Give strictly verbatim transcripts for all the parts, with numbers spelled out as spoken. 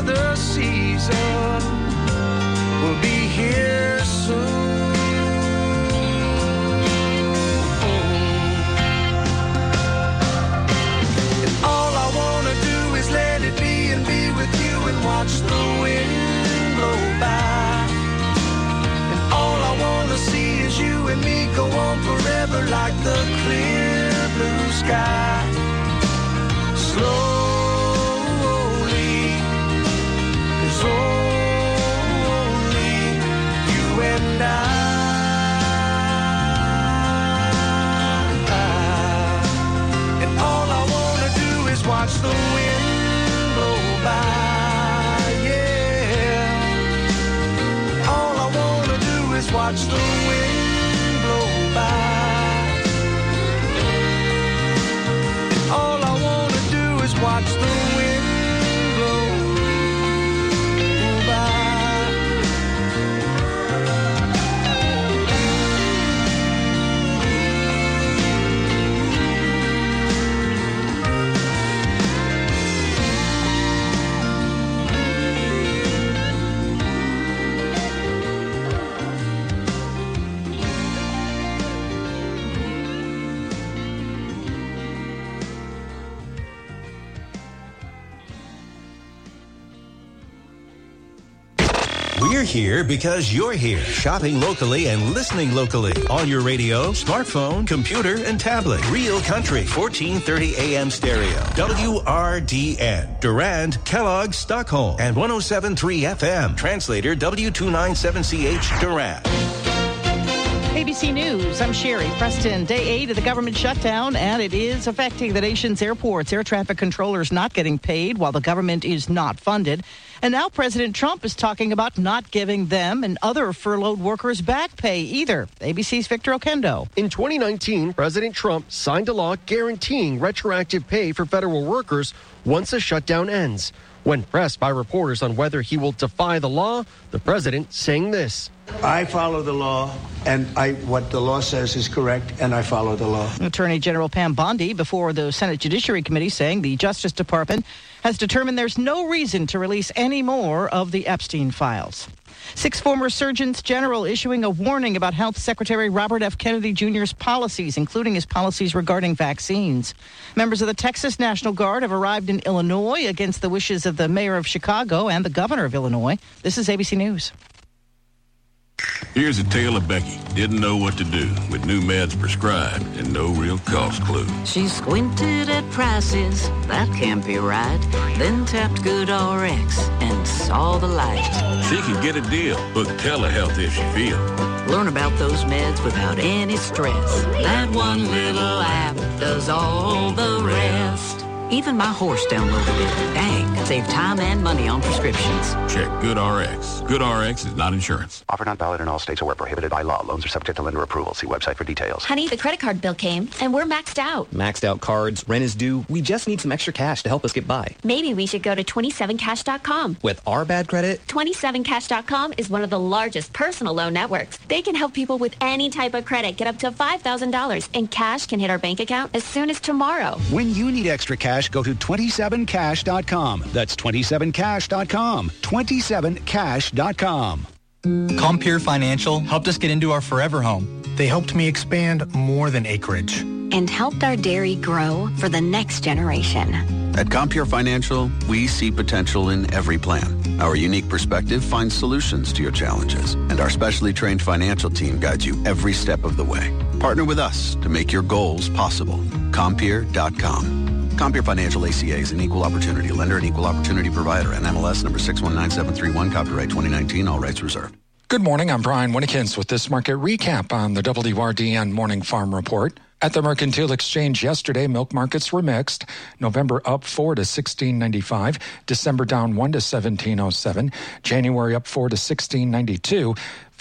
another season will be here soon. Let it be and be with you and watch the wind blow by. And all I want to see is you and me go on forever like the clear blue sky. Slowly, there's only you and I. And all I want to do is watch the wind by, yeah. All I wanna do is watch the wind blow by. All I wanna do is watch the wind blow by. We're here because you're here, shopping locally and listening locally on your radio, smartphone, computer, and tablet. Real Country, fourteen thirty A M stereo. W R D N, Durand, Kellogg, Stockholm, and one oh seven point three F M. Translator W two ninety-seven C H, Durand. A B C News, I'm Sherry Preston. Day eight of the government shutdown, and it is affecting the nation's airports. Air traffic controllers not getting paid while the government is not funded. And now President Trump is talking about not giving them and other furloughed workers back pay either. A B C's Victor Okendo. In twenty nineteen, President Trump signed a law guaranteeing retroactive pay for federal workers once the shutdown ends. When pressed by reporters on whether he will defy the law, the president saying this. I follow the law, and I what the law says is correct, and I follow the law. Attorney General Pam Bondi before the Senate Judiciary Committee saying the Justice Department has determined there's no reason to release any more of the Epstein files. Six former surgeons general issuing a warning about Health Secretary Robert F. Kennedy Junior's policies, including his policies regarding vaccines. Members of the Texas National Guard have arrived in Illinois against the wishes of the mayor of Chicago and the governor of Illinois. This is A B C News. Here's a tale of Becky. Didn't know what to do with new meds prescribed and no real cost clue. She squinted at prices, that can't be right. Then tapped GoodRx and saw the light. She could get a deal. Book telehealth if she feels. Learn about those meds without any stress. That one little app does all the rest. Even my horse downloaded it. Dang, save time and money on prescriptions. Check GoodRx. GoodRx is not insurance. Offer not valid in all states or where prohibited by law. Loans are subject to lender approval. See website for details. Honey, the credit card bill came, and we're maxed out. Maxed out cards, rent is due. We just need some extra cash to help us get by. Maybe we should go to twenty-seven cash dot com. With our bad credit? twenty-seven cash dot com is one of the largest personal loan networks. They can help people with any type of credit get up to five thousand dollars, and cash can hit our bank account as soon as tomorrow. When you need extra cash, go to twenty-seven cash dot com. That's twenty-seven cash dot com. twenty-seven cash dot com. Compeer Financial helped us get into our forever home. They helped me expand more than acreage. And helped our dairy grow for the next generation. At Compeer Financial, we see potential in every plan. Our unique perspective finds solutions to your challenges, and our specially trained financial team guides you every step of the way. Partner with us to make your goals possible. Compeer dot com. Compeer Financial A C A is an equal opportunity lender and equal opportunity provider, and M L S number six one nine seven three one, copyright twenty nineteen, all rights reserved. Good morning, I'm Brian Winnikins with this market recap on the W R D N Morning Farm Report. At the Mercantile Exchange yesterday, milk markets were mixed. November up four to sixteen ninety-five. December down one to seventeen oh seven. January up four to sixteen ninety-two.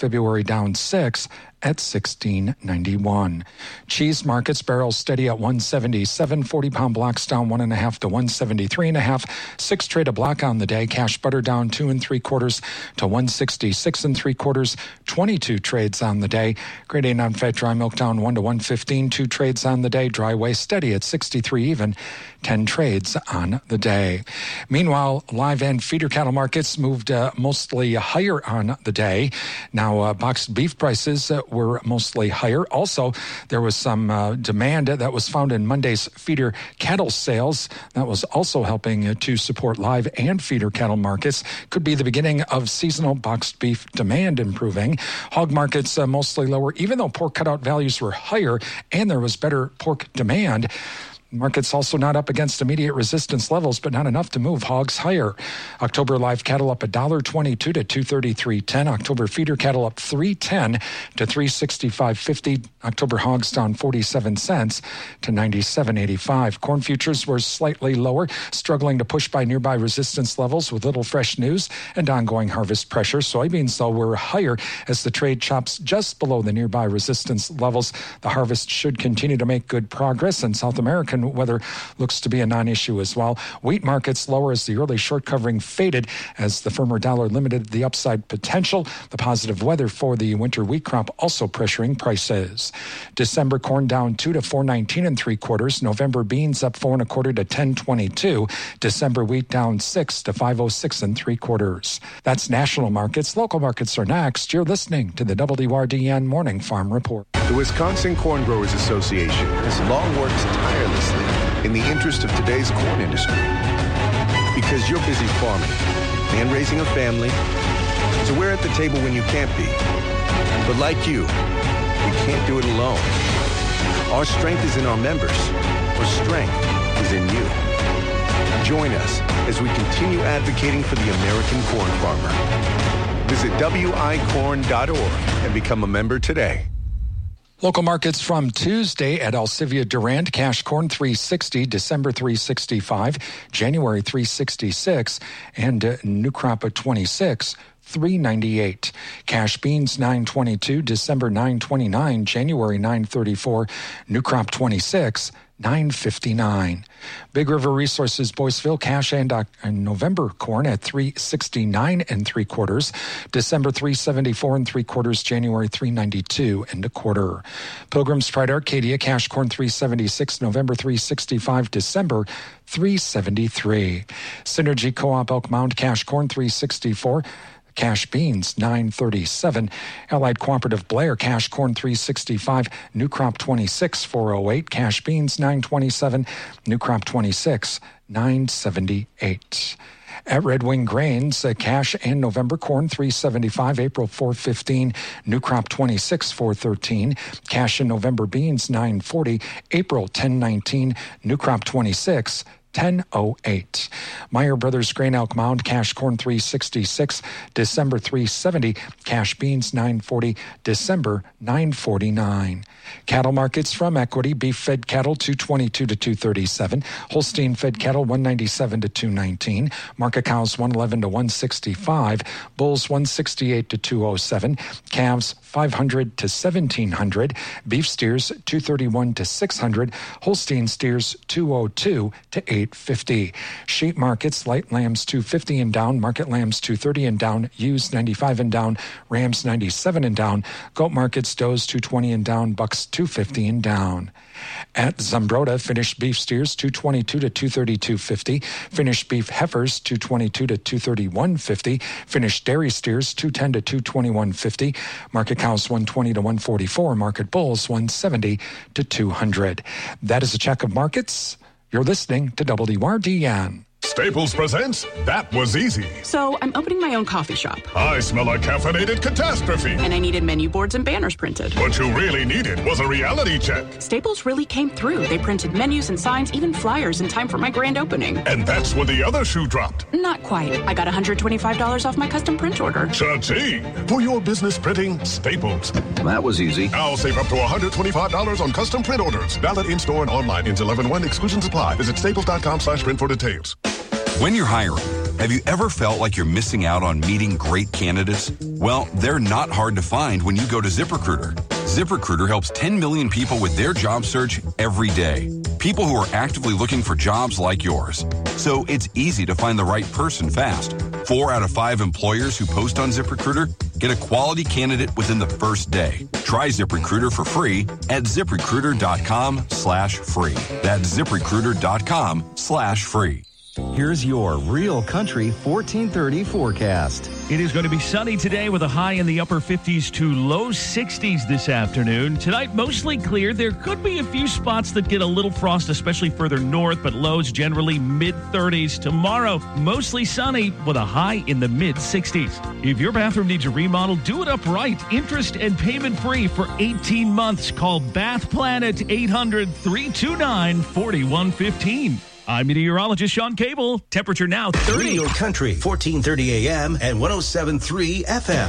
February down six at sixteen ninety-one. Cheese markets, barrels steady at one seventy-seven. forty-pound blocks down one and a half to one seventy-three and a half. Six trade a block on the day. Cash butter down two and three quarters to one sixty-six and three quarters. twenty-two trades on the day. Grade A non-fat dry milk down one to one fifteen. Two trades on the day. Dry whey steady at sixty-three even. ten trades on the day. Meanwhile, live and feeder cattle markets moved uh, mostly higher on the day. Now, uh, boxed beef prices uh, were mostly higher. Also, there was some uh, demand that was found in Monday's feeder cattle sales. That was also helping uh, to support live and feeder cattle markets. Could be the beginning of seasonal boxed beef demand improving. Hog markets uh, mostly lower, even though pork cutout values were higher and there was better pork demand. Markets also not up against immediate resistance levels, but not enough to move hogs higher. October live cattle up one dollar twenty-two to two thirty-three ten. October feeder cattle up three ten to three sixty-five fifty. October hogs down forty-seven cents to ninety-seven eighty-five. Corn futures were slightly lower, struggling to push by nearby resistance levels with little fresh news and ongoing harvest pressure. Soybeans, though, were higher as the trade chops just below the nearby resistance levels. The harvest should continue to make good progress, and South American weather looks to be a non-issue as well. Wheat markets lower as the early short covering faded as the firmer dollar limited the upside potential. The positive weather for the winter wheat crop also pressuring prices. December corn down two to four nineteen and three quarters. November beans up four and a quarter to ten twenty-two. December wheat down six to five oh six and three quarters. That's national markets. Local markets are next. You're listening to the W R D N Morning Farm Report. The Wisconsin Corn Growers Association has long worked tirelessly in the interest of today's corn industry. Because you're busy farming and raising a family, so we're at the table when you can't be. But like you, we can't do it alone. Our strength is in our members. Our strength is in you. Join us as we continue advocating for the American corn farmer. Visit W I corn dot org and become a member today. Local markets from Tuesday at Alcivia Durant. Cash corn three sixty, December three sixty-five, January three sixty-six, and uh, new crop at twenty-six, three ninety-eight. Cash beans nine twenty-two, December nine twenty-nine, January nine thirty-four, new crop twenty-six, nine fifty-nine. Big River Resources Boyceville cash and, uh, and November corn at three sixty-nine and three quarters, December three seventy-four and three quarters, January three ninety-two and a quarter. Pilgrim's Pride Arcadia cash corn three seventy-six, November three sixty-five, December three seventy-three. Synergy Co-op Elk Mound cash corn three sixty-four. Cash beans nine thirty-seven. Allied Cooperative Blair cash corn three sixty-five, new crop twenty-six four oh eight. Cash beans nine twenty-seven, new crop twenty-six nine seventy-eight. At Red Wing Grains, uh, cash and November corn three seventy-five, April four fifteen, new crop twenty-six four thirteen. Cash and November beans nine forty, April ten nineteen, new crop twenty-six ten oh eight. Meyer Brothers Grain Elk Mound cash corn three sixty-six, December three seventy, cash beans nine forty, December nine forty-nine. Cattle markets from Equity: beef fed cattle two twenty-two to two thirty-seven, Holstein fed cattle one ninety-seven to two nineteen, market cows one eleven to one sixty-five, bulls one sixty-eight to two oh seven, calves five hundred to seventeen hundred, beef steers two thirty-one to six hundred, Holstein steers two oh two to eight fifty. Sheep markets: light lambs two fifty and down, market lambs two thirty and down, ewes ninety-five and down, rams ninety-seven and down, goat markets: does two twenty and down, bucks two fifty and down. At Zumbrota, finished beef steers two twenty-two to two thirty-two fifty, finished beef heifers two twenty-two to two thirty-one fifty, finished dairy steers two ten to two twenty-one fifty, market cows one twenty to one forty-four, market bulls one seventy to two hundred. That is a check of markets. You're listening to W R D N. Staples presents That Was Easy. So I'm opening my own coffee shop. I smell a caffeinated catastrophe. And I needed menu boards and banners printed. What you really needed was a reality check. Staples really came through. They printed menus and signs, even flyers in time for my grand opening. And that's when the other shoe dropped. Not quite. I got one hundred twenty-five dollars off my custom print order. Cha-ching! For your business printing, Staples. That was easy. Now save up to one hundred twenty-five dollars on custom print orders. Valid in-store and online. Ends eleven one. Exclusions apply. Visit staples dot com slash print for details. When you're hiring, Have you ever felt like you're missing out on meeting great candidates? Well, they're not hard to find when you go to ZipRecruiter. ZipRecruiter helps ten million people with their job search every day. People who are actively looking for jobs like yours. So it's easy to find the right person fast. Four out of five employers who post on ZipRecruiter get a quality candidate within the first day. Try ZipRecruiter for free at ZipRecruiter.com slash free. That's ZipRecruiter.com slash free. Here's your Real Country fourteen thirty forecast. It is going to be sunny today with a high in the upper fifties to low sixties this afternoon. Tonight, mostly clear. There could be a few spots that get a little frost, especially further north, but lows generally mid-thirties. Tomorrow, mostly sunny with a high in the mid-sixties. If your bathroom needs a remodel, do it up right. Interest and payment free for eighteen months. Call Bath Planet eight hundred, three two nine, four one one five. I'm meteorologist Sean Cable. Temperature now thirty. Radio Country, fourteen thirty A M and one oh seven point three F M.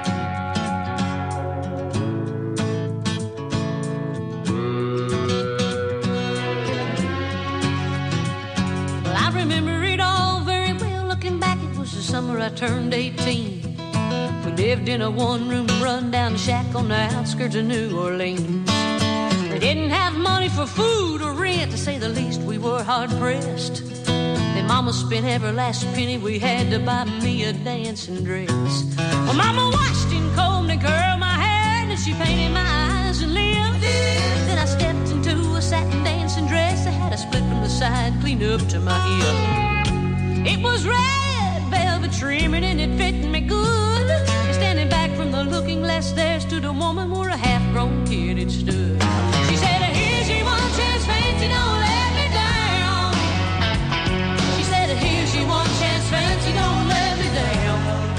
Well, I remember it all very well. Looking back, it was the summer I turned eighteen. We lived in a one-room run-down shack on the outskirts of New Orleans. We didn't have money for food or rent, to say the least. We were hard-pressed. Then Mama spent every last penny we had to buy me a dancing dress. Well, Mama washed and combed and curled my hair, and then she painted my eyes and lips. Then I stepped into a satin dancing dress that had a split from the side, clean up to my hip. It was red velvet trimming and it fit me good. And standing back from the looking glass, there stood a woman where a half-grown kid had stood. She said, here's your one chance, fancy, don't let me down. She said, here's your one chance, fancy, don't let me down.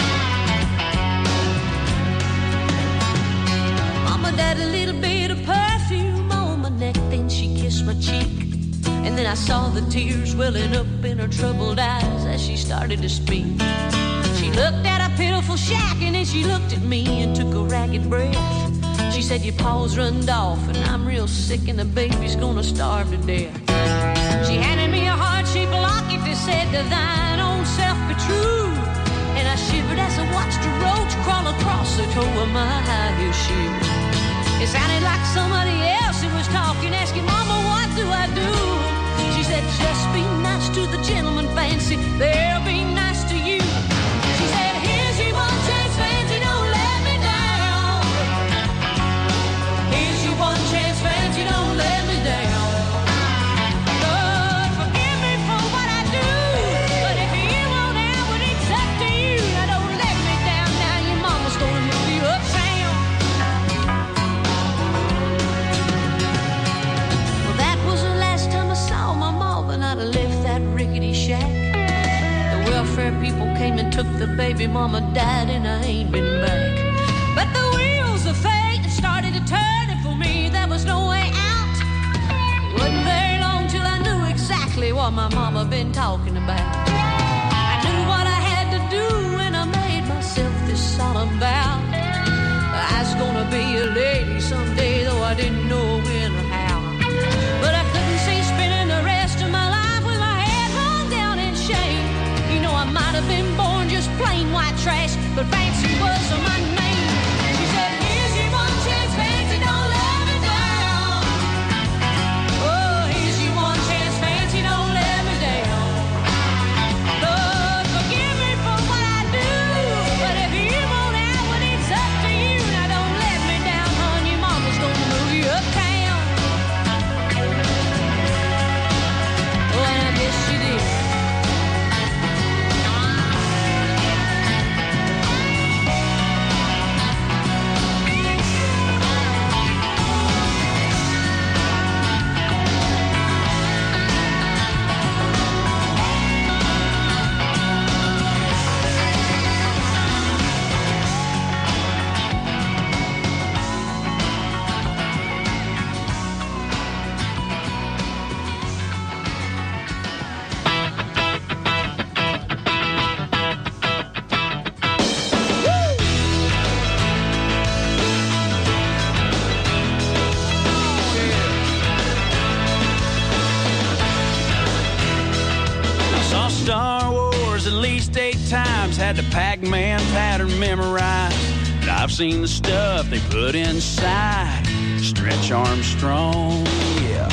Mama died a little bit of perfume on my neck, then she kissed my cheek. And then I saw the tears welling up in her troubled eyes as she started to speak. She looked at a pitiful shack and then she looked at me and took a ragged breath. She said, your paws runned off and I'm real sick and the baby's gonna starve to death. She handed me a heart-shaped locket that said, to thine own self be true. And I shivered as I watched a roach crawl across the toe of my high-heel shoe. It sounded like somebody else who was talking, asking, Mama, what do I do? She said, just be nice to the gentleman, fancy, they'll be nice to you. She said, here's your one chance, fancy, don't let me down. Here's your one chance, fancy, don't let me down. Lord, forgive me for what I do, but if you won't have it, it's up to you. Now don't let me down, now your mama's gonna move you uptown. Well, that was the last time I saw my mom, and I'd have left that rickety shack. The welfare people came and took the baby, mama died, and I ain't been back. But the wheels of fate started to turn, and for me there was no way out. It wasn't very long till I knew exactly what my mama been talking about. I knew what I had to do, and I made myself this solemn vow. I was gonna be a lady someday, though I didn't know when or how. But I couldn't see spending the rest of my life with my head hung down in shame. You know, I might have been born just plain white trash, but fancy was my name. She said, here's your one chance, fancy, don't let me down. Oh, here's your one chance, fancy, don't let me down. Lord, forgive me for what I do, but if you won't have it, it's up to you. Now don't let me down, hon, your mama's at least eight times, had the Pac-Man pattern memorized. And I've seen the stuff they put inside Stretch Armstrong, yeah.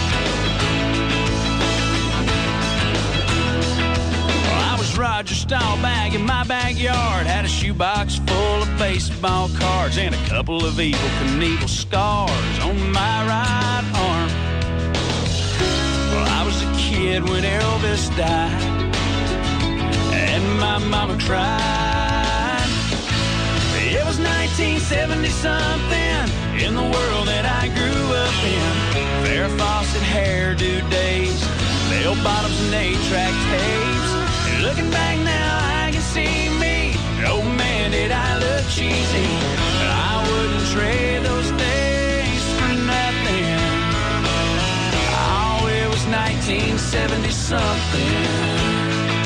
Well, I was Roger Staubach in my backyard, had a shoebox full of baseball cards and a couple of Evel Knievel scars on my right arm. Well, I was a kid when Elvis died, and my mama cried. It was nineteen seventy-something in the world that I grew up in. Farrah Fawcett hairdo days, bell bottoms and eight-track tapes. And looking back now, I can see me. Oh man, did I look cheesy. But I wouldn't trade those days for nothing. Oh, it was nineteen seventy-something.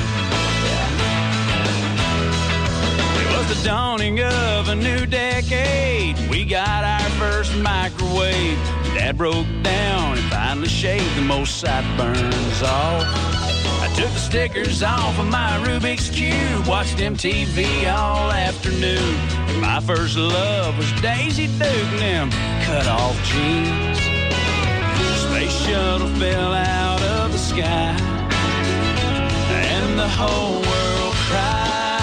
The dawning of a new decade, we got our first microwave. Dad broke down and finally shaved the most sideburns off. I took the stickers off of my Rubik's Cube, watched M T V all afternoon. My first love was Daisy Duke and them cut-off jeans. Space shuttle fell out of the sky, and the whole world cried.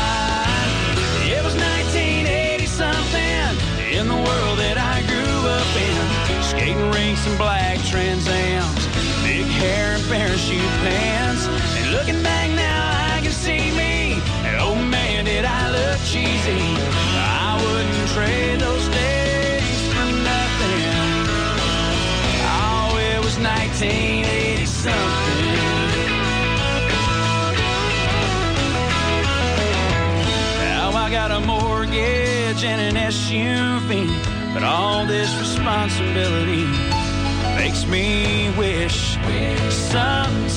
In the world that I grew up in, skating rinks and black Trans Ams, big hair and parachute pants. And looking back now, I can see me. And oh man, did I look cheesy. I wouldn't trade those days for nothing. Oh, it was nineteen eighty something. Now I got a mortgage and an S U V, but all this responsibility makes me wish sometimes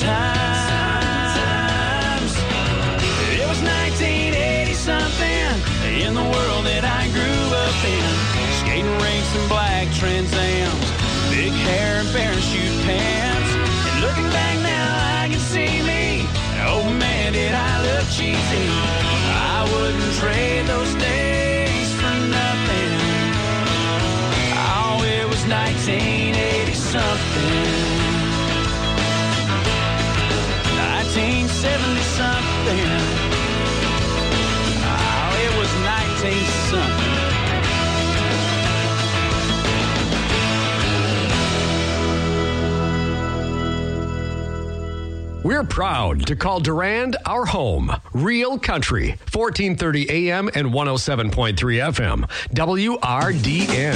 it was nineteen eighty something in the world that I grew up in. Skating rinks and black Trans Ams, big hair and parachute pants. And looking back now, I can see me. Oh man, did I look cheesy. I wouldn't trade those days for nothing. Oh, it was nineteen eighty something. nineteen seventy something. Oh, it was nineteen something. We're proud to call Durand our home. Real Country, fourteen thirty A M and one oh seven point three F M. W R D N.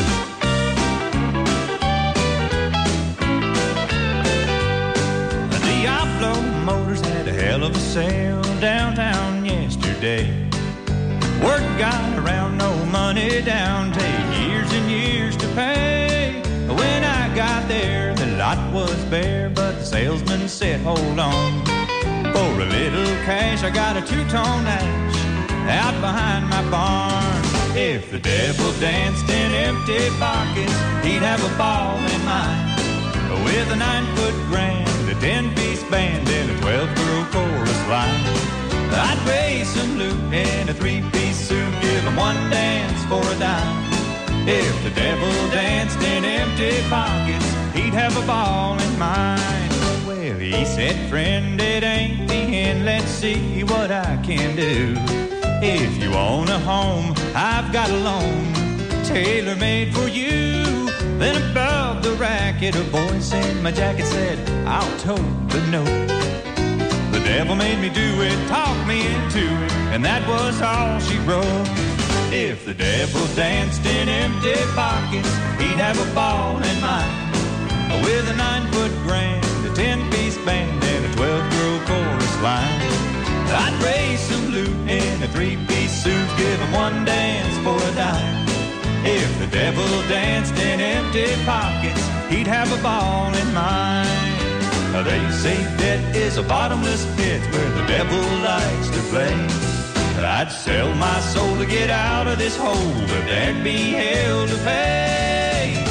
Diablo Motors had a hell of a sale downtown yesterday. Word got around, no money down, take years and years to pay. When I got there, the lot was bare, but the salesman said, hold on. For a little cash, I got a two-tone ash out behind my barn. If the devil danced in empty pockets, he'd have a ball in mine. With a nine-foot grand, a ten-piece band, and a twelve-girl chorus line. I'd raise some loot in a three-piece suit, give him one dance for a dime. If the devil danced in empty pockets, he'd have a ball in mine. Well, he said, friend, it ain't the end, let's see what I can do. If you own a home, I've got a loan, tailor-made for you. Then above the racket, a voice in my jacket said, I'll tote the note. The devil made me do it, talked me into it, and that was all she wrote. If the devil danced in empty pockets, he'd have a ball in mine. With a nine-foot grand, a ten-piece band, and a twelve-girl chorus line. I'd raise some loot in a three-piece suit, give him one dance for a dime. If the devil danced in empty pockets, he'd have a ball in mine. They say debt is a bottomless pit where the devil likes to play. I'd sell my soul to get out of this hole, but there'd be hell to pay.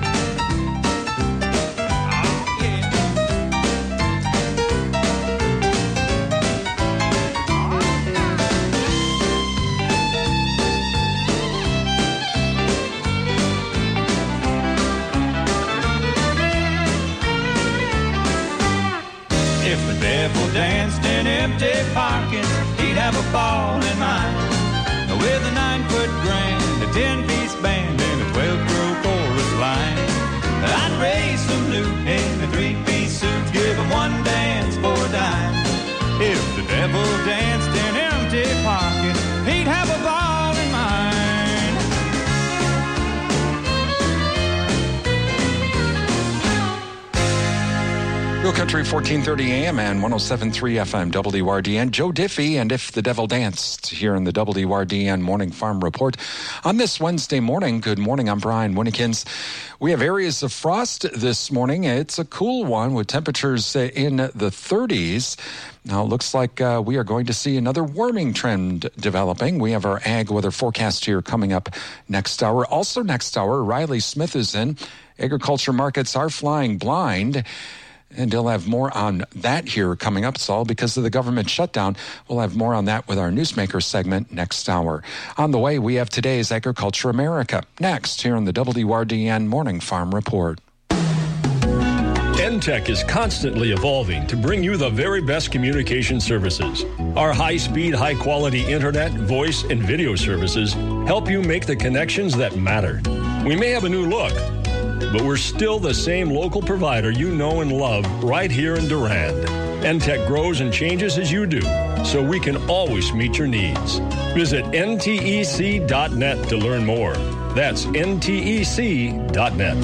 Oh, yeah. devil danced in empty pockets, he'd have a ball in mind. With a nine-foot grand, a ten-piece band, and a twelve-row chorus line. I'd raise some loot in a three-piece suit, give him one dance for a dime. If the devil danced in empty pockets, he'd have a ball in mind. Real Country, fourteen thirty A M and one oh seven point three F M, W R D N. Joe Diffie and If the Devil Danced here in the W R D N Morning Farm Report. On this Wednesday morning, good morning, I'm Brian Winnikins. We have areas of frost this morning. It's a cool one with temperatures in the thirties. Now, it looks like uh, we are going to see another warming trend developing. We have our ag weather forecast here coming up next hour. Also next hour, Riley Smith is in. Agriculture markets are flying blind. And he'll have more on that here coming up. It's all because of the government shutdown. We'll have more on that with our Newsmaker segment next hour. On the way, we have today's Agriculture America. Next, here on the W R D N Morning Farm Report. N Tech is constantly evolving to bring you the very best communication services. Our high-speed, high-quality internet, voice, and video services help you make the connections that matter. We may have a new look, but we're still the same local provider you know and love right here in Durand. N Tech grows and changes as you do, so we can always meet your needs. Visit N T E C dot net to learn more. That's N T E C dot net.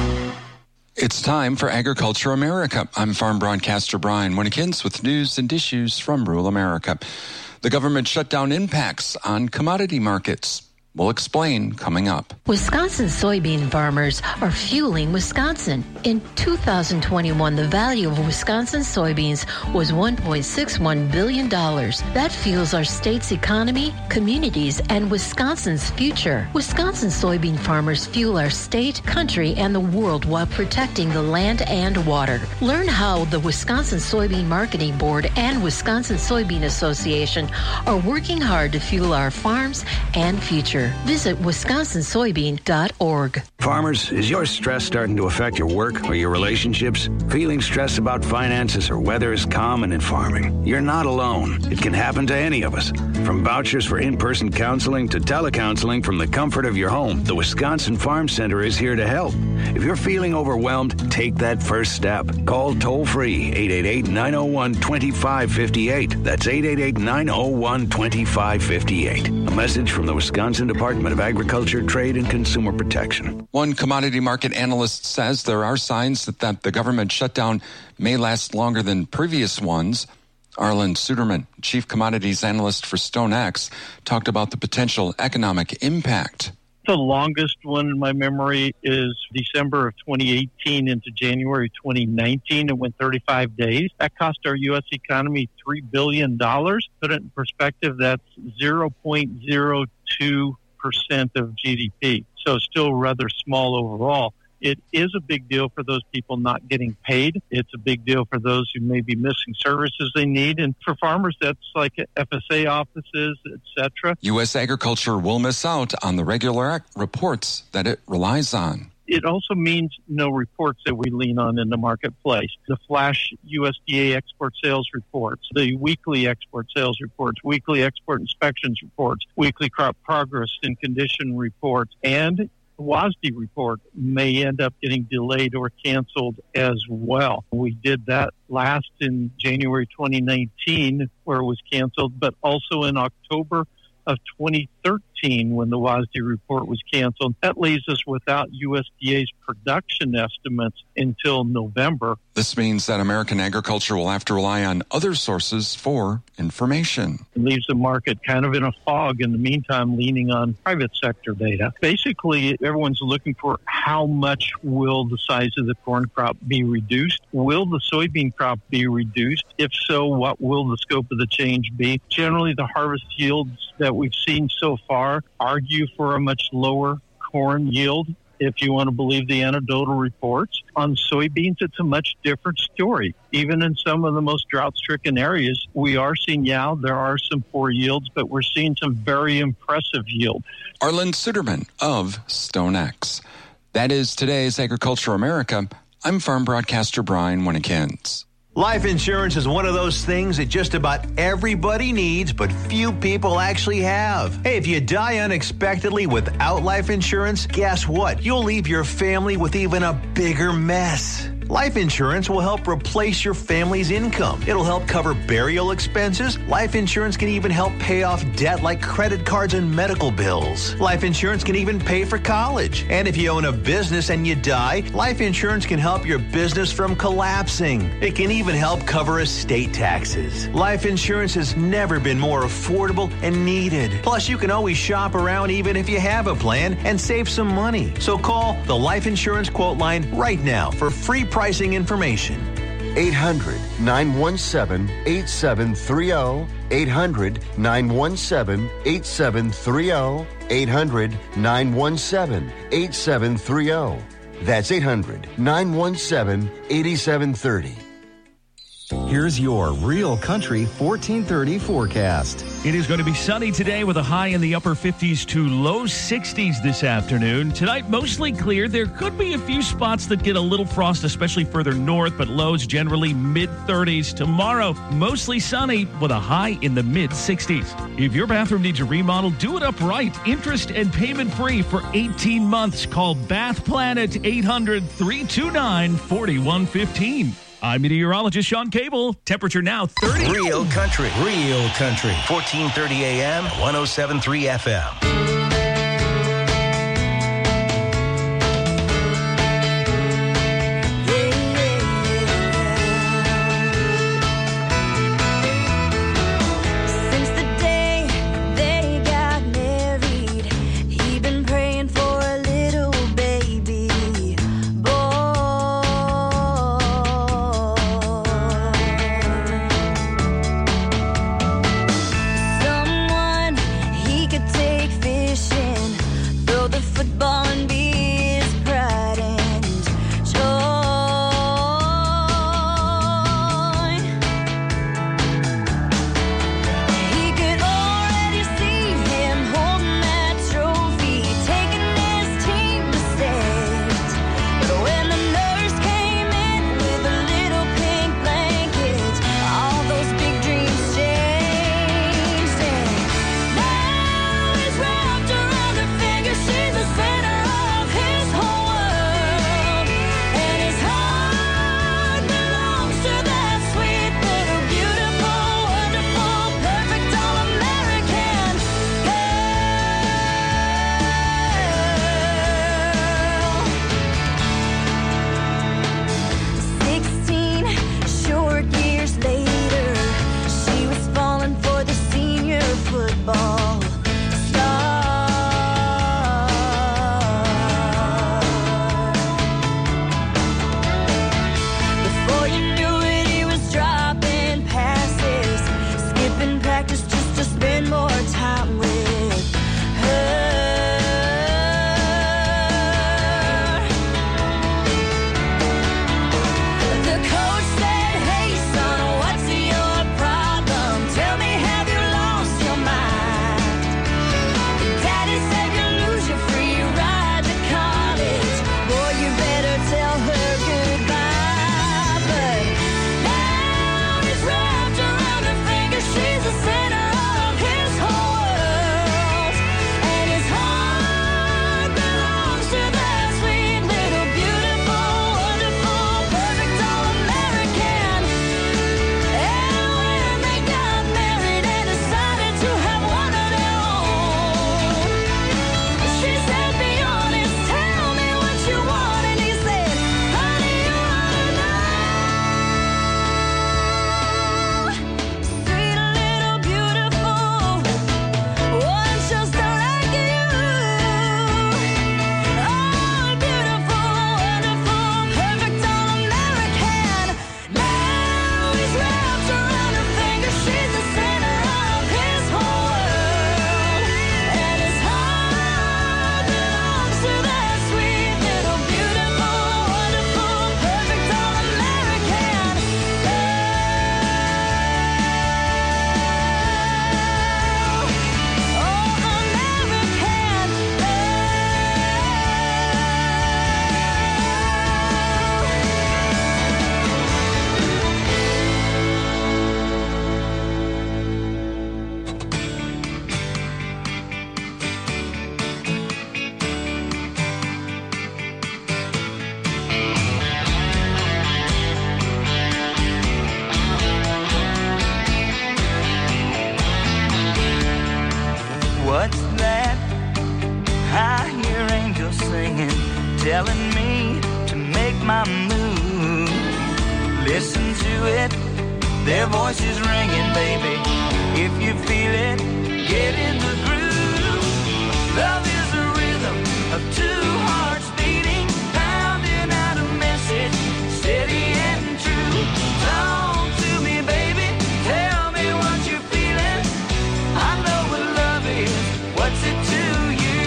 It's time for Agriculture America. I'm Farm Broadcaster Brian Winnikins with news and issues from rural America. The government shutdown impacts on commodity markets. We'll explain coming up. Wisconsin soybean farmers are fueling Wisconsin. In two thousand twenty-one, the value of Wisconsin soybeans was one point six one billion dollars. That fuels our state's economy, communities, and Wisconsin's future. Wisconsin soybean farmers fuel our state, country, and the world while protecting the land and water. Learn how the Wisconsin Soybean Marketing Board and Wisconsin Soybean Association are working hard to fuel our farms and future. Visit wisconsin soybean dot org. Farmers, is your stress starting to affect your work or your relationships? Feeling stressed about finances or weather is common in farming. You're not alone. It can happen to any of us. From vouchers for in-person counseling to telecounseling from the comfort of your home, the Wisconsin Farm Center is here to help. If you're feeling overwhelmed, take that first step. Call toll-free eight eight eight, nine oh one, two five five eight. That's eight eight eight, nine oh one, two five five eight. A message from the Wisconsin Department of Agriculture, Trade, and Consumer Protection. One commodity market analyst says there are signs that, that the government shutdown may last longer than previous ones. Arlen Suderman, chief commodities analyst for StoneX, talked about the potential economic impact. The longest one in my memory is December of twenty eighteen into January twenty nineteen. It went thirty-five days. That cost our U S economy three billion dollars. Put it in perspective, that's zero point zero two percent of G D P. So still rather small overall. It is a big deal for those people not getting paid. It's a big deal for those who may be missing services they need. And for farmers, that's like F S A offices, et cetera. U S agriculture will miss out on the regular reports that it relies on. It also means no reports that we lean on in the marketplace. The flash U S D A export sales reports, the weekly export sales reports, weekly export inspections reports, weekly crop progress and condition reports, and the W A S D report may end up getting delayed or canceled as well. We did that last in January twenty nineteen, where it was canceled, but also in October of twenty thirteen when the W A S D report was canceled. That leaves us without U S D A's production estimates until November. This means that American agriculture will have to rely on other sources for information. It leaves the market kind of in a fog in the meantime, leaning on private sector data. Basically, everyone's looking for how much will the size of the corn crop be reduced? Will the soybean crop be reduced? If so, what will the scope of the change be? Generally, the harvest yields that we've seen so far argue for a much lower corn yield, if you want to believe the anecdotal reports. On soybeans, it's a much different story. Even in some of the most drought-stricken areas, we are seeing, yeah, there are some poor yields, but we're seeing some very impressive yield. Arlen Suderman of StoneX. That is today's Agriculture America. I'm farm broadcaster Brian Winnikins. Life insurance is one of those things that just about everybody needs, but few people actually have. Hey, if you die unexpectedly without life insurance, guess what? You'll leave your family with even a bigger mess. Life insurance will help replace your family's income. It'll help cover burial expenses. Life insurance can even help pay off debt like credit cards and medical bills. Life insurance can even pay for college. And if you own a business and you die, life insurance can help your business from collapsing. It can even help cover estate taxes. Life insurance has never been more affordable and needed. Plus, you can always shop around even if you have a plan and save some money. So call the Life Insurance Quote Line right now for free pricing information. eight hundred, nine one seven, eight seven three zero. eight hundred, nine one seven, eight seven three zero. eight hundred, nine one seven, eight seven three zero. That's eight hundred, nine one seven, eight seven three zero. Here's your Real Country fourteen thirty forecast. It is going to be sunny today with a high in the upper fifties to low sixties this afternoon. Tonight, mostly clear. There could be a few spots that get a little frost, especially further north, but lows generally mid-thirties. Tomorrow, mostly sunny with a high in the mid-sixties. If your bathroom needs a remodel, do it up right. Interest and payment free for eighteen months. Call Bath Planet eight hundred, three two nine, four one one five. I'm meteorologist Sean Cable. Temperature now thirty. Real Country. Real Country. fourteen thirty A M, one oh seven point three F M. Someone he could take Listen to it, their voices ringing, baby. If you feel it, get in the groove. Love is the rhythm of two hearts beating, pounding out a message, steady and true. Talk to me, baby, tell me what you're feeling. I know what love is, what's it to you?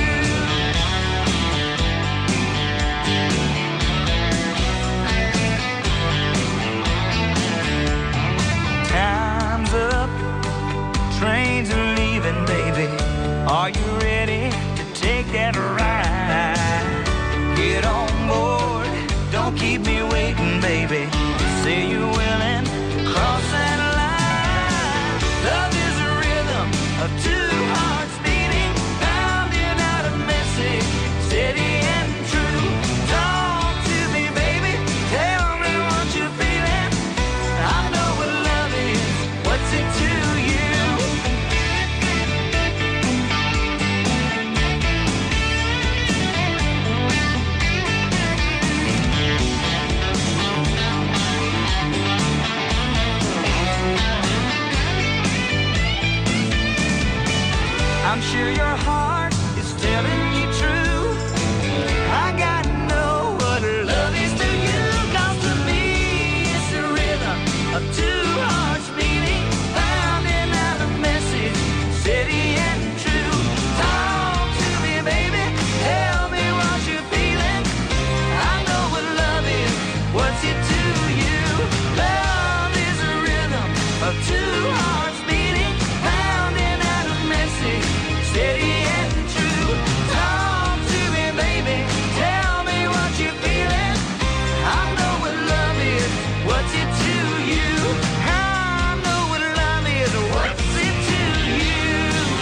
Time's up, trains are leaving, baby. Are you ready to take that ride? Get on board, don't keep me waiting, baby. Say you're willing to cross that line. Love is a rhythm of two hearts beating, pounding out a message, steady and true. Talk to me, baby, tell me what you're feeling. I know what love is, what's it to you? I'm sure your heart is telling you true. I gotta know what love is to you. 'Cause to me it's the rhythm of two hearts beating, pounding out a message, steady and true. Talk to me, baby, tell me what you're feeling. I know what love is, what's it to you? Love is a rhythm of two hearts beating, pounding out a message, steady and true. Talk to me, baby, tell me what you're feeling. I know what love is, what's it to you? I know what love is, what's it to you?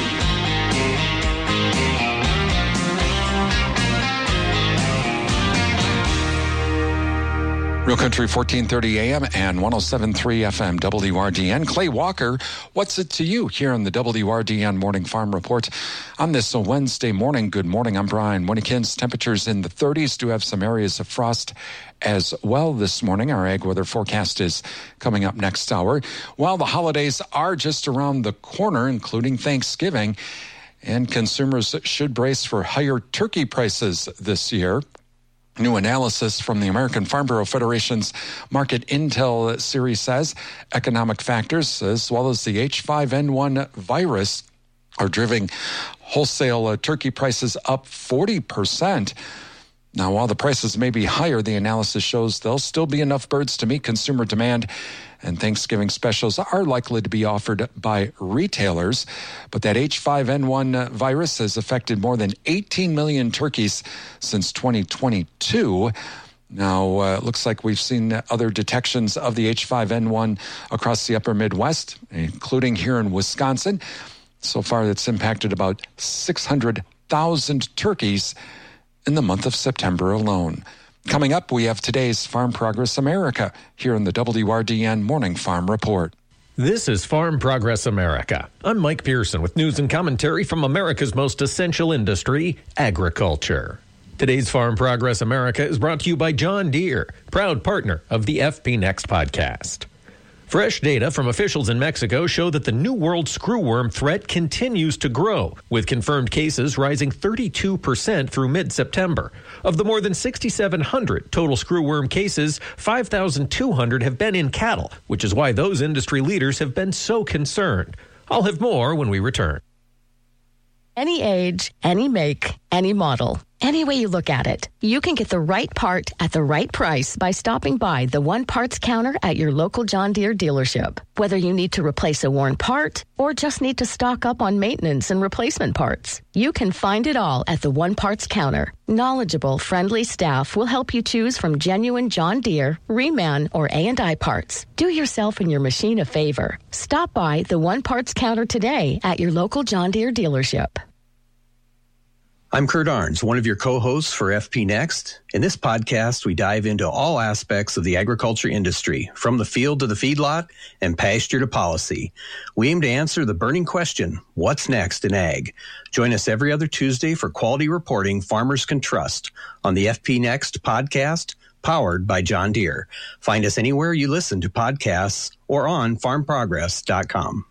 Real Country fourteen thirty A M and one oh seven point three F M W R D N. Clay Walker, what's it to you here on the W R D N Morning Farm Report on this Wednesday morning? Good morning, I'm Brian Winnekins. Temperatures in the thirties, do have some areas of frost as well this morning. Our ag weather forecast is coming up next hour. While the holidays are just around the corner, including Thanksgiving, and consumers should brace for higher turkey prices this year. New analysis from the American Farm Bureau Federation's Market Intel series says economic factors as well as the H five N one virus are driving wholesale uh, turkey prices up forty percent. Now, while the prices may be higher, the analysis shows there'll still be enough birds to meet consumer demand, and Thanksgiving specials are likely to be offered by retailers. But that H five N one virus has affected more than eighteen million turkeys since twenty twenty-two. Now, uh, it looks like we've seen other detections of the H five N one across the upper Midwest, including here in Wisconsin. So far, that's impacted about six hundred thousand turkeys in the month of September alone. Coming up, we have today's Farm Progress America here in the W R D N Morning Farm Report. This is Farm Progress America. I'm Mike Pearson with news and commentary from America's most essential industry, agriculture. Today's Farm Progress America is brought to you by John Deere, proud partner of the F P Next podcast. Fresh data from officials in Mexico show that the New World screwworm threat continues to grow, with confirmed cases rising thirty-two percent through mid-September. Of the more than six thousand seven hundred total screwworm cases, five thousand two hundred have been in cattle, which is why those industry leaders have been so concerned. I'll have more when we return. Any age, any make, any model. Any way you look at it, you can get the right part at the right price by stopping by the One Parts counter at your local John Deere dealership. Whether you need to replace a worn part or just need to stock up on maintenance and replacement parts, you can find it all at the One Parts counter. Knowledgeable, friendly staff will help you choose from genuine John Deere, Reman, or A and I parts. Do yourself and your machine a favor. Stop by the One Parts counter today at your local John Deere dealership. I'm Kurt Arns, one of your co-hosts for F P Next. In this podcast, we dive into all aspects of the agriculture industry, from the field to the feedlot and pasture to policy. We aim to answer the burning question, what's next in ag? Join us every other Tuesday for quality reporting farmers can trust on the F P Next podcast, powered by John Deere. Find us anywhere you listen to podcasts or on farm progress dot com.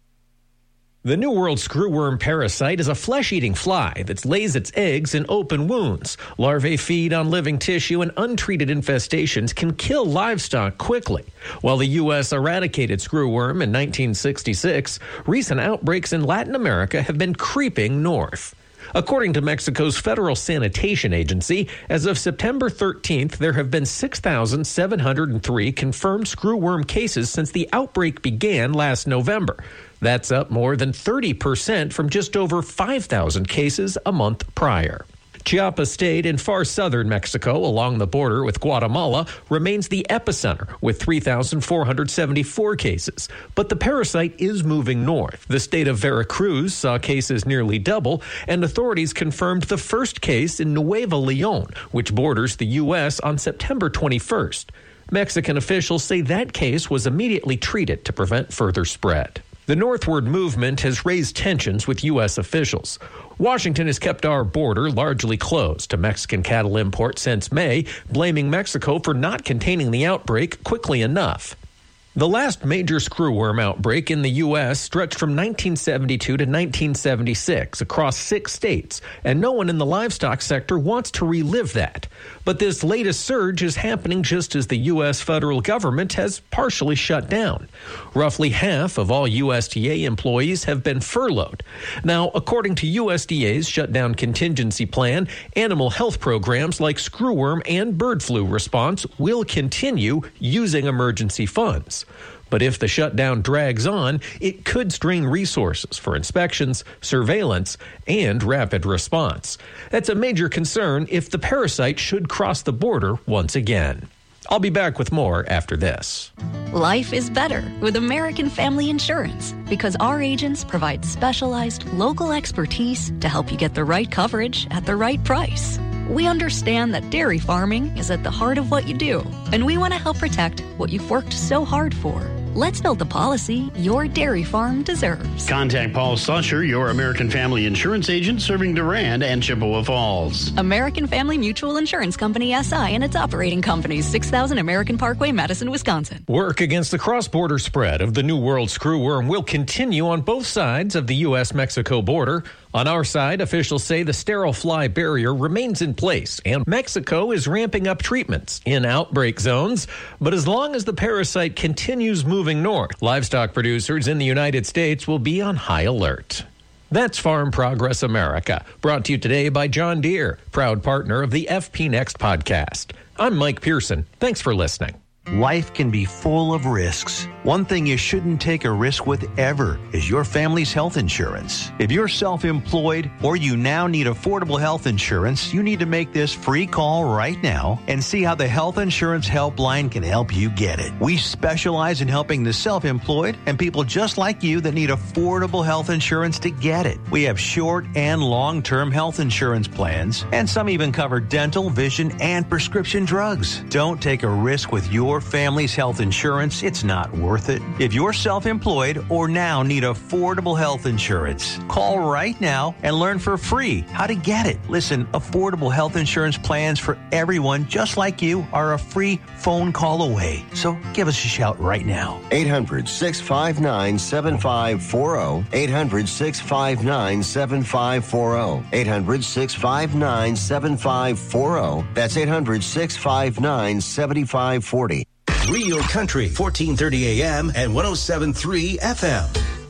The New World screwworm parasite is a flesh-eating fly that lays its eggs in open wounds. Larvae feed on living tissue, and untreated infestations can kill livestock quickly. While the U S eradicated screwworm in nineteen sixty-six, recent outbreaks in Latin America have been creeping north. According to Mexico's Federal Sanitation Agency, as of September thirteenth, there have been six thousand seven hundred three confirmed screwworm cases since the outbreak began last November. That's up more than thirty percent from just over five thousand cases a month prior. Chiapas State in far southern Mexico, along the border with Guatemala, remains the epicenter with three thousand four hundred seventy-four cases. But the parasite is moving north. The state of Veracruz saw cases nearly double, and authorities confirmed the first case in Nuevo Leon, which borders the U S, on September twenty-first. Mexican officials say that case was immediately treated to prevent further spread. The northward movement has raised tensions with U S officials. Washington has kept our border largely closed to Mexican cattle imports since May, blaming Mexico for not containing the outbreak quickly enough. The last major screwworm outbreak in the U S stretched from nineteen seventy-two to nineteen seventy-six across six states, and no one in the livestock sector wants to relive that. But this latest surge is happening just as the U S federal government has partially shut down. Roughly half of all U S D A employees have been furloughed. Now, according to U S D A's shutdown contingency plan, animal health programs like screwworm and bird flu response will continue using emergency funds. But if the shutdown drags on, it could strain resources for inspections, surveillance, and rapid response. That's a major concern if the parasite should cross the border once again. I'll be back with more after this. Life is better with American Family Insurance because our agents provide specialized local expertise to help you get the right coverage at the right price. We understand that dairy farming is at the heart of what you do, and we want to help protect what you've worked so hard for. Let's build the policy your dairy farm deserves. Contact Paul Susher, your American Family Insurance agent serving Durand and Chippewa Falls. American Family Mutual Insurance Company, S I, and its operating companies, six thousand American Parkway, Madison, Wisconsin. Work against the cross-border spread of the New World screwworm will continue on both sides of the U S Mexico border. On our side, officials say the sterile fly barrier remains in place, and Mexico is ramping up treatments in outbreak zones. But as long as the parasite continues moving north, livestock producers in the United States will be on high alert. That's Farm Progress America, brought to you today by John Deere, proud partner of the F P Next podcast. I'm Mike Pearson. Thanks for listening. Life can be full of risks. One thing you shouldn't take a risk with ever is your family's health insurance. If you're self-employed or you now need affordable health insurance, you need to make this free call right now and see how the Health Insurance Helpline can help you get it. We specialize in helping the self-employed and people just like you that need affordable health insurance to get it. We have short and long-term health insurance plans, and some even cover dental, vision, and prescription drugs. Don't take a risk with your family's health insurance. It's not worth it. If you're self-employed or now need affordable health insurance, call right now and learn for free how to get it. Listen, affordable health insurance plans for everyone just like you are a free phone call away. So give us a shout right now. eight hundred, six five nine, seven five four zero. eight hundred, six five nine, seven five four zero. eight hundred, six five nine, seven five four zero. That's eight hundred, six five nine, seven five four zero. Real Country, fourteen thirty A M and one oh seven point three F M.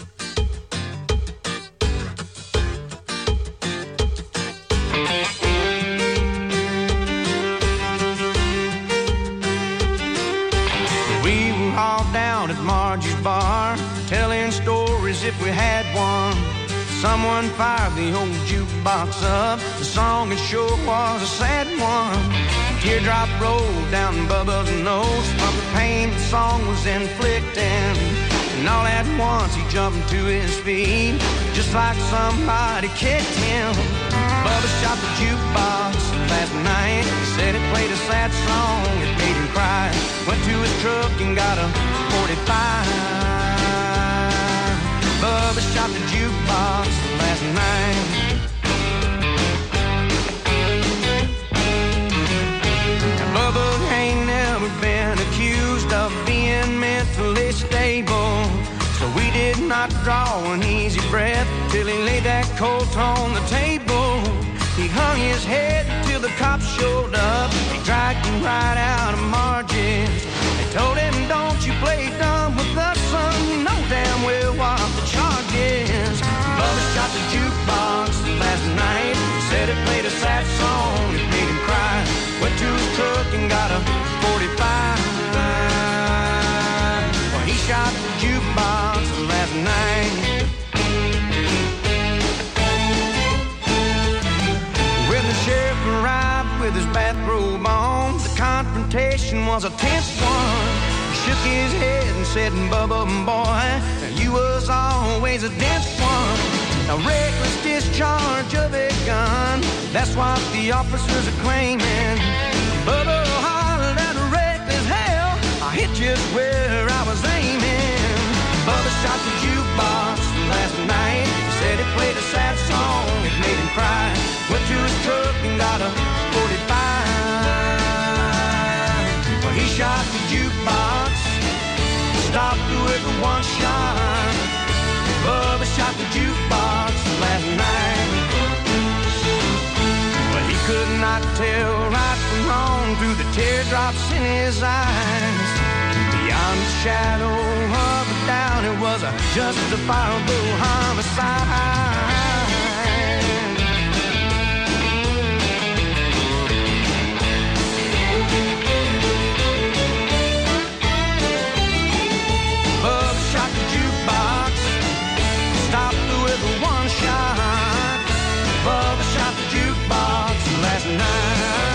We were all down at Margie's bar, telling stories if we had one. Someone fired the old jukebox up. The song it sure was a sad one. Teardrop rolled down Bubba's nose from the pain the song was inflicting. And all at once he jumped to his feet, just like somebody kicked him. Bubba shot the jukebox last night. He said it played a sad song, it made him cry. Went to his truck and got a forty-five. Bubba shot the jukebox last night. Bubba draw an easy breath till he laid that Colt on the table. He hung his head till the cops showed up. They dragged him right out of Margin. They told him, don't you play dumb with us, son. You know damn well what the charge is. Bubba shot the jukebox last night. Said it played a sad song, it made him cry. Went to his truck and got a forty-five. Well, he shot the jukebox last night. When the sheriff arrived with his bathrobe on, the confrontation was a tense one. He shook his head and said, Bubba, boy, you was always a dense one. A reckless discharge of a gun, that's what the officers are claiming. Bubba hollered at a reckless hell, I hit just where I was aiming. Bubba shot the jukebox last night. Said it played a sad song, it made him cry. Went to his truck and got a forty-five. Well, he shot the jukebox, stopped with a one shot. Bubba shot the jukebox last night. But he could not tell right from wrong through the teardrops in his eyes. Beyond the shadow of a doubt, it was a justifiable homicide. Bubba shot the jukebox, stopped with a one shot. Bubba shot the jukebox last night.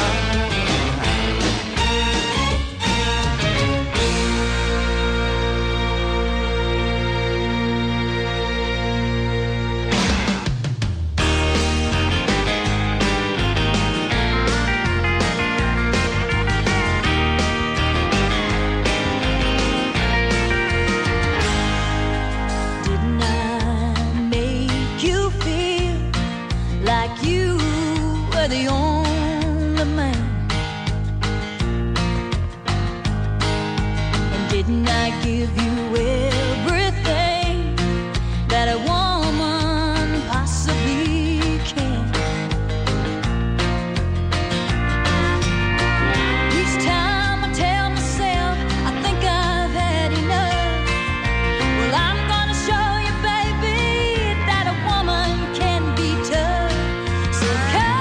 The only man. And didn't I give you everything that a woman possibly can? Each time I tell myself I think I've had enough, well, I'm gonna show you, baby, that a woman can be tough. So come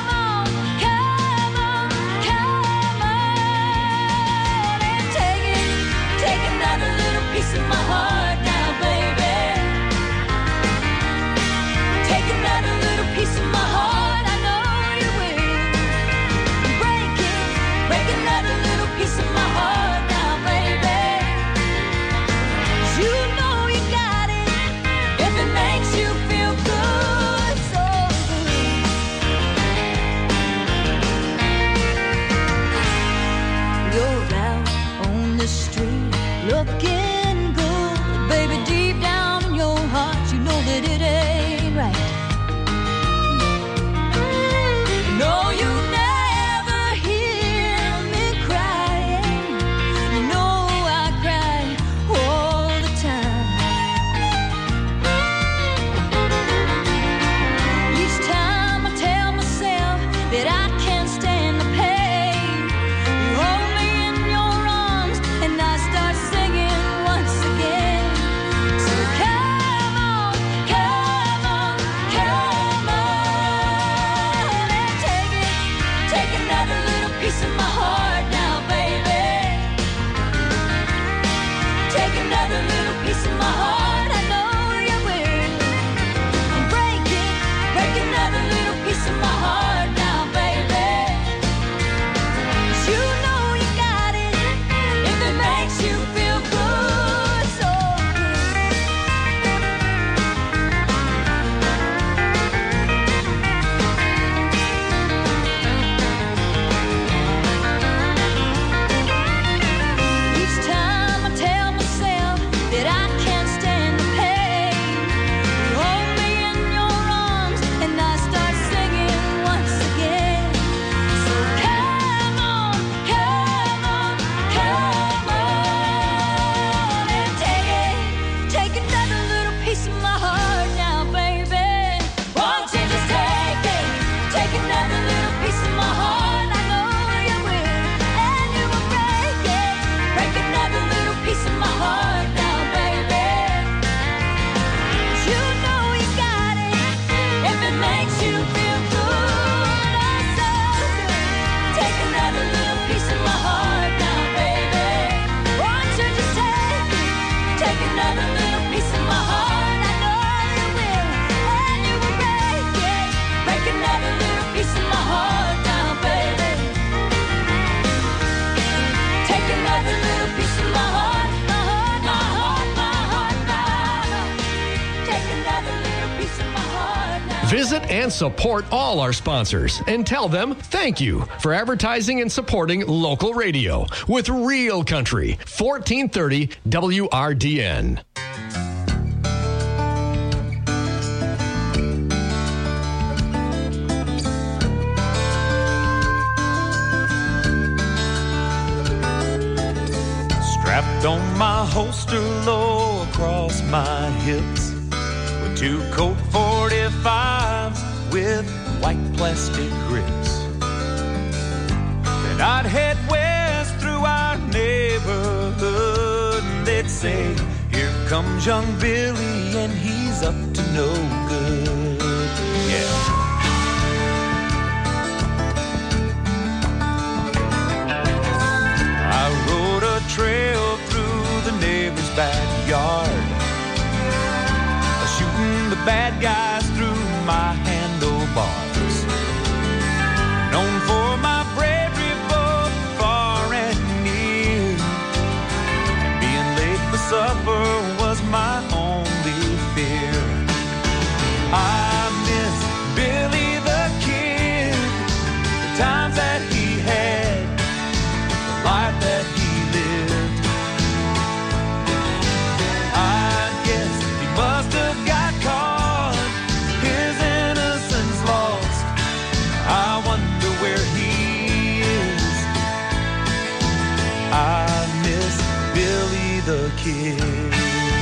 piece of my heart now, baby. Take another little piece of my heart, I know you will. Break it, break another little piece of my heart now, baby. 'Cause you know you got it, if it makes you feel good, so good. You're out on the street looking that it ain't right. No, you never hear me crying. You know I cry all the time. Each time I tell myself that I can't stand the pain, you hold me in your arms and I start singing Visit and support all our sponsors and tell them thank you for advertising and supporting local radio with Real Country, fourteen thirty W R D N. Strapped on my holster low across my hips with two Colt forty-fives with white plastic grips. Then I'd head west through our neighborhood and they'd say, here comes young Billy and he's up to no good. Yeah. I rode a trail through the neighbor's backyard, shooting the bad guys through my handlebars. Known for my bravery both far and near, and being late for supper was my only fear. I miss Billy the Kid, the times that he had, the life that he lived. I guess he must have got caught, his innocence lost. I wonder where he is. I miss Billy the Kid.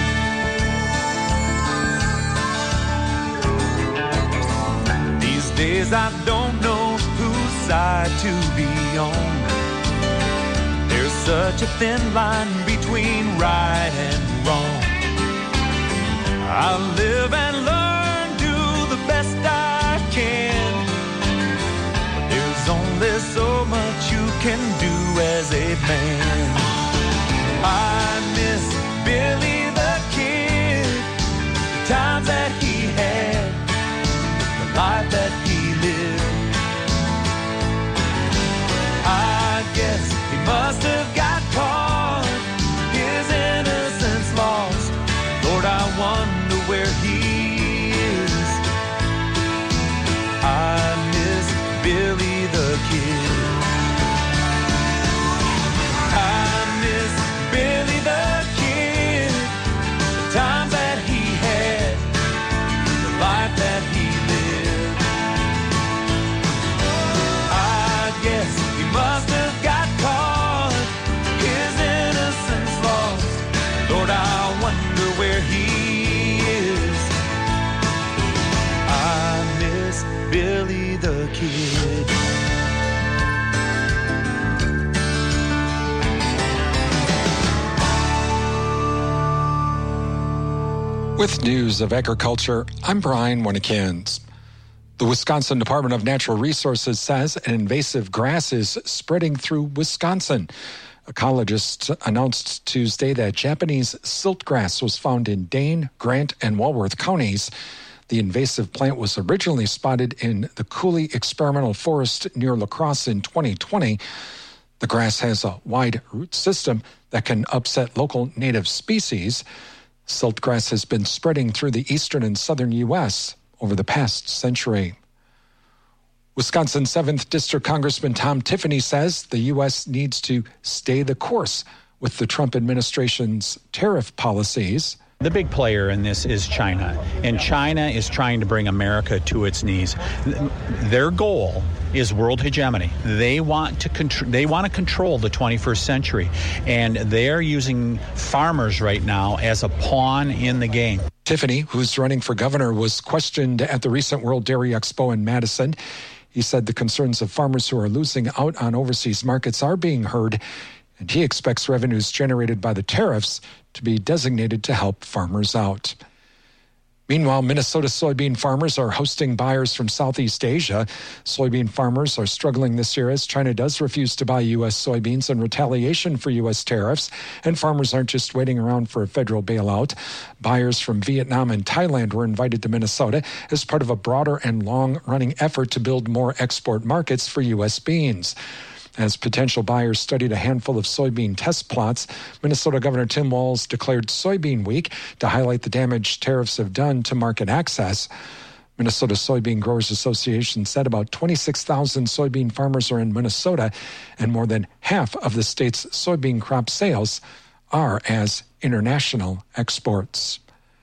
These days I don't know whose side to be on. There's such a thin line between right and wrong. I live and learn, do the best I can, but there's only so much you can do as a man. I miss Billy the Kid, the times that he had, the life that he lived. I guess he must have got caught, his innocence lost. Lord, I wonder where he is. I miss Billy the Kid. I miss Billy the Kid, the times that he had, the life that he lived. I guess he must have got caught, his innocence lost. Lord, I wonder where he is. I miss Billy the Kid. With news of agriculture, I'm Brian Winnikins. The Wisconsin Department of Natural Resources says an invasive grass is spreading through Wisconsin. Ecologists announced Tuesday that Japanese siltgrass was found in Dane, Grant, and Walworth counties. The invasive plant was originally spotted in the Cooley Experimental Forest near La Crosse in twenty twenty. The grass has a wide root system that can upset local native species. Siltgrass has been spreading through the eastern and southern U S over the past century. Wisconsin seventh District Congressman Tom Tiffany says the U S needs to stay the course with the Trump administration's tariff policies. The big player in this is China, and China is trying to bring America to its knees. Their goal is world hegemony. They want to contr- they want to control the twenty-first century, and they're using farmers right now as a pawn in the game. Tiffany, who's running for governor, was questioned at the recent World Dairy Expo in Madison. He said the concerns of farmers who are losing out on overseas markets are being heard, and he expects revenues generated by the tariffs to be designated to help farmers out. Meanwhile, Minnesota soybean farmers are hosting buyers from Southeast Asia. Soybean farmers are struggling this year as China does refuse to buy U S soybeans in retaliation for U S tariffs. And farmers aren't just waiting around for a federal bailout. Buyers from Vietnam and Thailand were invited to Minnesota as part of a broader and long-running effort to build more export markets for U S beans. As potential buyers studied a handful of soybean test plots, Minnesota Governor Tim Walz declared Soybean Week to highlight the damage tariffs have done to market access. Minnesota Soybean Growers Association said about twenty-six thousand soybean farmers are in Minnesota, and more than half of the state's soybean crop sales are as international exports.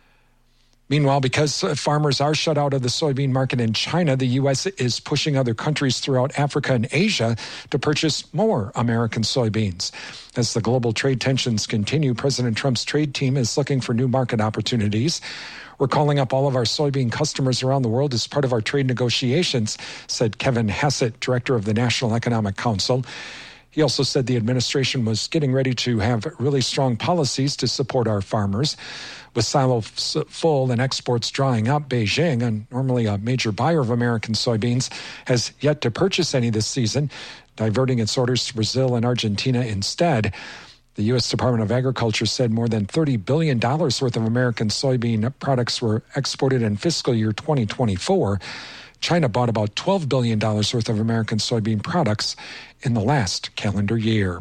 Meanwhile, because farmers are shut out of the soybean market in China, the U S is pushing other countries throughout Africa and Asia to purchase more American soybeans. As the global trade tensions continue, President Trump's trade team is looking for new market opportunities. We're calling up all of our soybean customers around the world as part of our trade negotiations, said Kevin Hassett, director of the National Economic Council. He also said the administration was getting ready to have really strong policies to support our farmers. With silos full and exports drying up, Beijing, and normally a major buyer of American soybeans, has yet to purchase any this season, diverting its orders to Brazil and Argentina instead. The U S Department of Agriculture said more than thirty billion dollars worth of American soybean products were exported in fiscal year twenty twenty-four. China bought about twelve billion dollars worth of American soybean products in the last calendar year.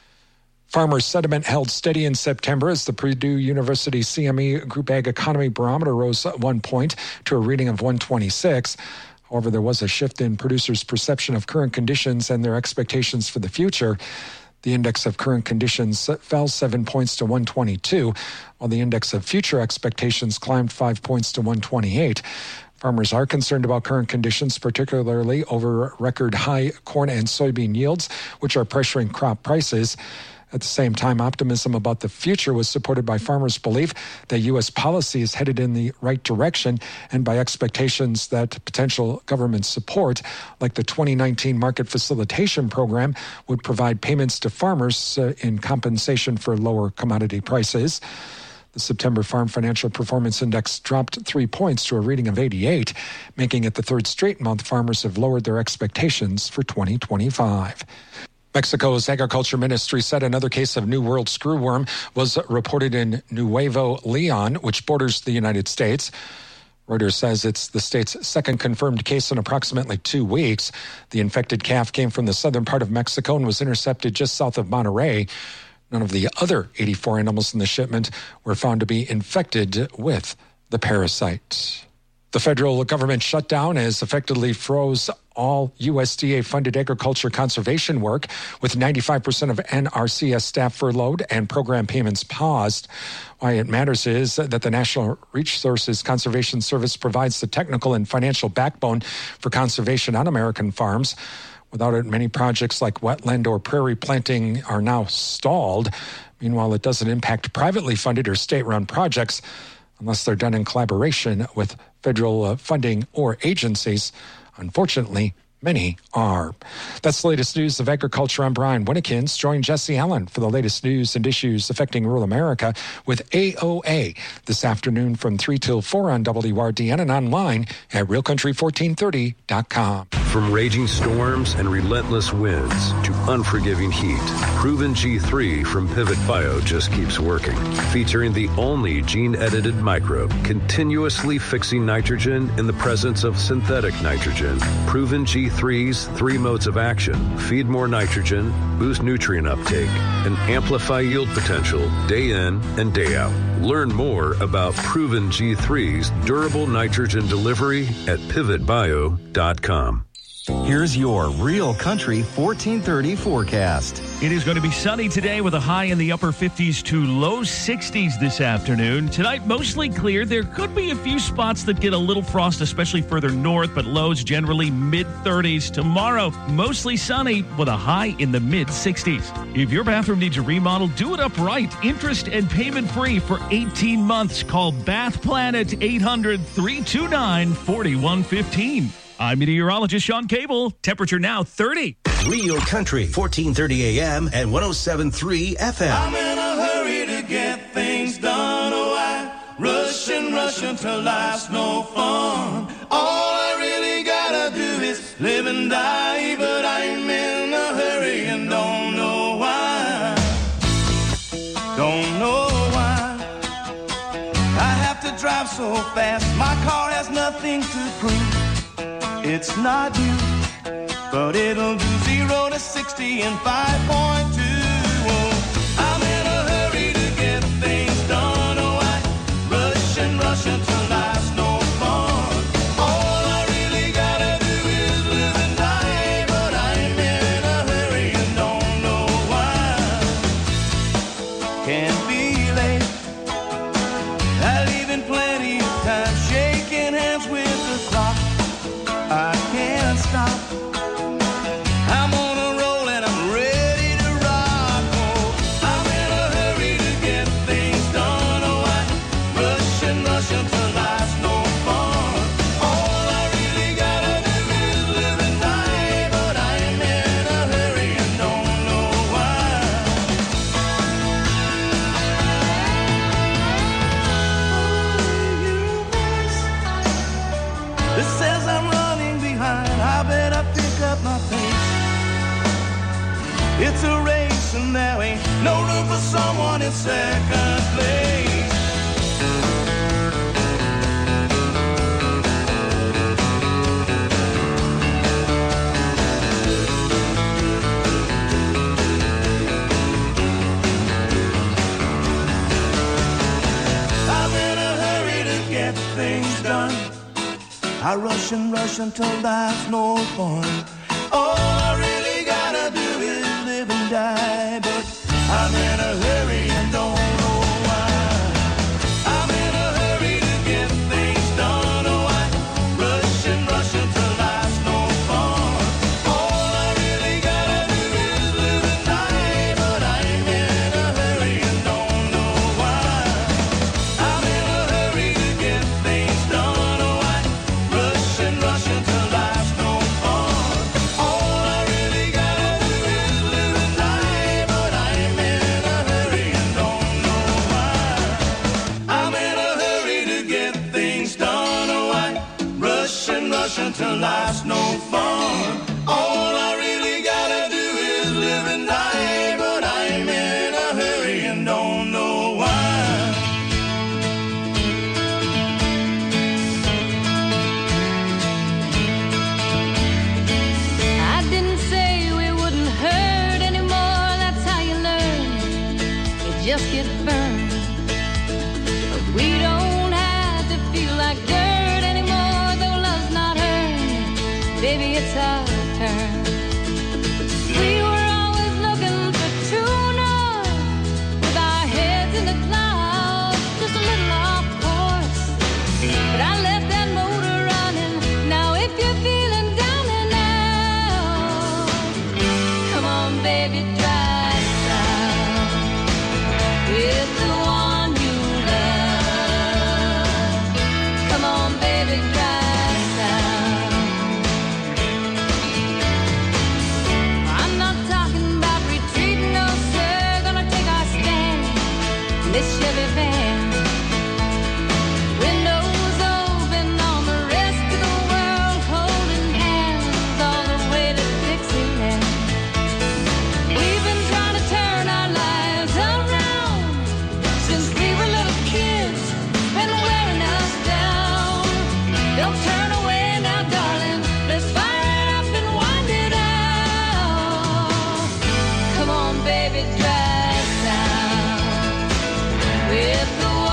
Farmer sentiment held steady in September as the Purdue University C M E Group Ag Economy Barometer rose one point to a reading of one twenty-six. However, there was a shift in producers' perception of current conditions and their expectations for the future. The index of current conditions fell seven points to one twenty-two, while the index of future expectations climbed five points to one twenty-eight. Farmers are concerned about current conditions, particularly over record high corn and soybean yields, which are pressuring crop prices. At the same time, optimism about the future was supported by farmers' belief that U S policy is headed in the right direction and by expectations that potential government support, like the twenty nineteen Market Facilitation Program, would provide payments to farmers uh, in compensation for lower commodity prices. The September Farm Financial Performance Index dropped three points to a reading of eighty-eight, making it the third straight month farmers have lowered their expectations for twenty twenty-five. Mexico's agriculture ministry said another case of New World screwworm was reported in Nuevo Leon, which borders the United States. Reuters says it's the state's second confirmed case in approximately two weeks. The infected calf came from the southern part of Mexico and was intercepted just south of Monterrey. None of the other eighty-four animals in the shipment were found to be infected with the parasite. The federal government shutdown has effectively froze all U S D A-funded agriculture conservation work, with ninety-five percent of N R C S staff furloughed and program payments paused. Why it matters is that the National Resources Conservation Service provides the technical and financial backbone for conservation on American farms. Without it, many projects like wetland or prairie planting are now stalled. Meanwhile, it doesn't impact privately funded or state-run projects unless they're done in collaboration with federal uh, funding or agencies. Unfortunately, many are. That's the latest news of agriculture. I'm Brian Winnekins. Join Jesse Allen for the latest news and issues affecting rural America with A O A this afternoon from three till four on W R D N and online at real country fourteen thirty dot com. From raging storms and relentless winds to unforgiving heat, Proven G three from Pivot Bio just keeps working. Featuring the only gene-edited microbe continuously fixing nitrogen in the presence of synthetic nitrogen. Proven G three's three modes of action: feed more nitrogen, boost nutrient uptake, and amplify yield potential day in and day out. Learn more about Proven G three's durable nitrogen delivery at pivot bio dot com. Here's your Real Country fourteen thirty forecast. It is going to be sunny today with a high in the upper fifties to low sixties this afternoon. Tonight, mostly clear. There could be a few spots that get a little frost, especially further north, but lows generally mid thirties. Tomorrow, mostly sunny with a high in the mid sixties. If your bathroom needs a remodel, do it up right. Interest and payment free for eighteen months. Call Bath Planet eight hundred, three two nine, four one one five. I'm meteorologist Sean Cable. Temperature now thirty. Real Country, fourteen thirty A M and one oh seven point three F M. I'm in a hurry to get things done. Oh, I rush and rush until life's no fun. All I really gotta do is live and die, but I'm in a hurry and don't know why. Don't know why. I have to drive so fast. My car has nothing to prove. It's not you, but it'll do zero to sixty in five point two. Oh, I'm in a hurry to get things done. Oh, I rush and rush until life's no fun. All can't be late. I leave in plenty of time, shaking hands with the clock. I can't stop. I'm on a roll and I'm ready to rock. Oh, I'm in a hurry to get things done. Oh, I rush and rush until life's no fun. All I really gotta do is live and die, but I'm in a hurry and don't know why. It says I'm running behind, I better pick up my pace. It's a race and there ain't no room for someone in second place. I'm in a hurry to get things done. I rush and rush until life's no fun. All I really gotta do is live and die, but I'm in a hurry and don't know why. I'm in a hurry to get things done. Oh, I rush and rush until life's no fun. All I really gotta do is live and die, but I'm in a hurry and don't know why. I'm in a hurry to get things done. Oh, I rush and rush until life's no fun. All I really gotta do is live and die, but I'm in a hurry and don't know why. I'm in a hurry to get things done. Oh, I rush and rush until life's no fun. All I really gotta do is live and die, but I'm in a hurry and don't know why. I didn't say we wouldn't hurt anymore. That's how you learn. You just get burned. But we don't have to feel like dirt anymore. Though love's not earned, baby, it's our turn. We were always looking for true north, with our heads in the clouds, just a little off course. But I left that motor running. Now if you're feeling down and out, come on, baby, try it out. With the one you love. Come on, baby, try it out. I'm not talking about retreating, no sir. Gonna take our stand in this Chevy van. Windows open on the rest of the world, holding hands all the way to Dixieland. We've been trying to turn our lives around since we were little kids, been wearing us down. Don't turn away now, darling. Let's fire it up and wind it out. Come on, baby, try us out. With the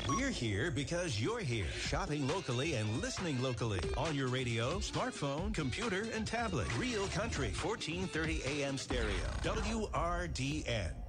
We're here because you're here. Shopping locally and listening locally. On your radio, smartphone, computer, and tablet. Real Country, fourteen thirty A M stereo. W R D N.